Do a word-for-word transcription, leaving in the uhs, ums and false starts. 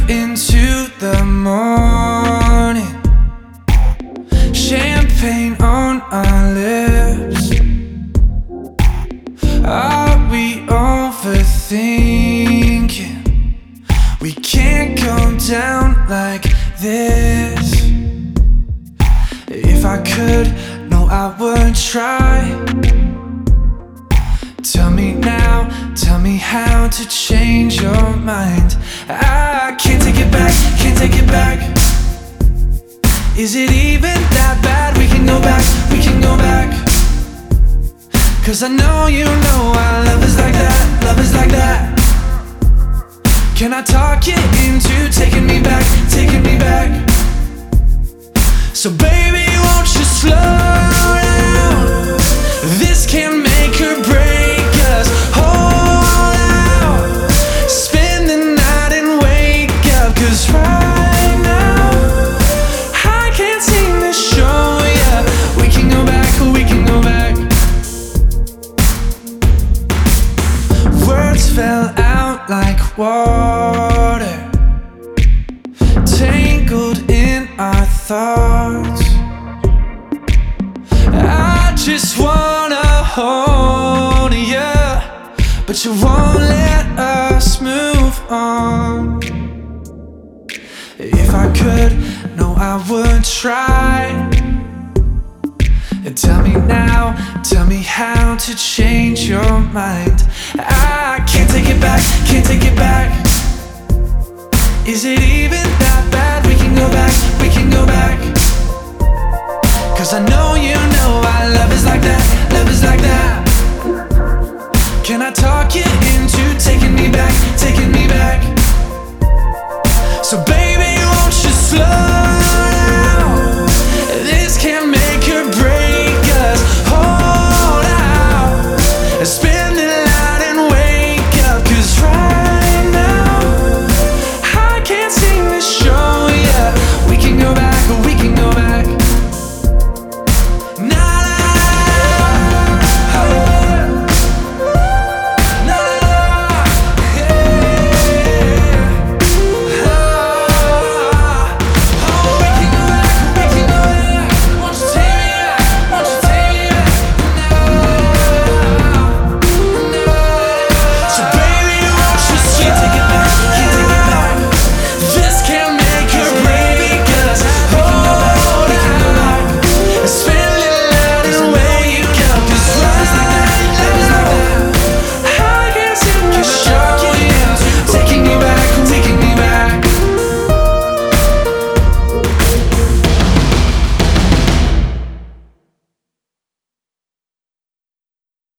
into the morning, champagne on our lips. Are we overthinking? We can't go down like this. If I could, no, I would try. Tell me now, tell me how to change your mind. I can't take it back, can't take it back. Is it even that bad? We can go back, we can go back. Cause I know you know our love is like that, love is like that. Can I talk you into taking me back, taking me back? So baby, won't you slow down? This can make or break us. Hold out, spend the night and wake up. Cause right now, I can't seem to show ya. We can go back, we can go back. Words fell out like water, tangled in our thoughts. I just wanna hold ya, but you won't let us move on. If I could, no, I would try. And tell me now, tell me how to change your mind. I can't take it back, can't take it back. Is it even that bad? We can go back, we can go back. Cause I know you know our love is like that, love is like that. Can I talk you into taking me back, taking me back? So baby, won't you slow down? This can make or break us. Hold out,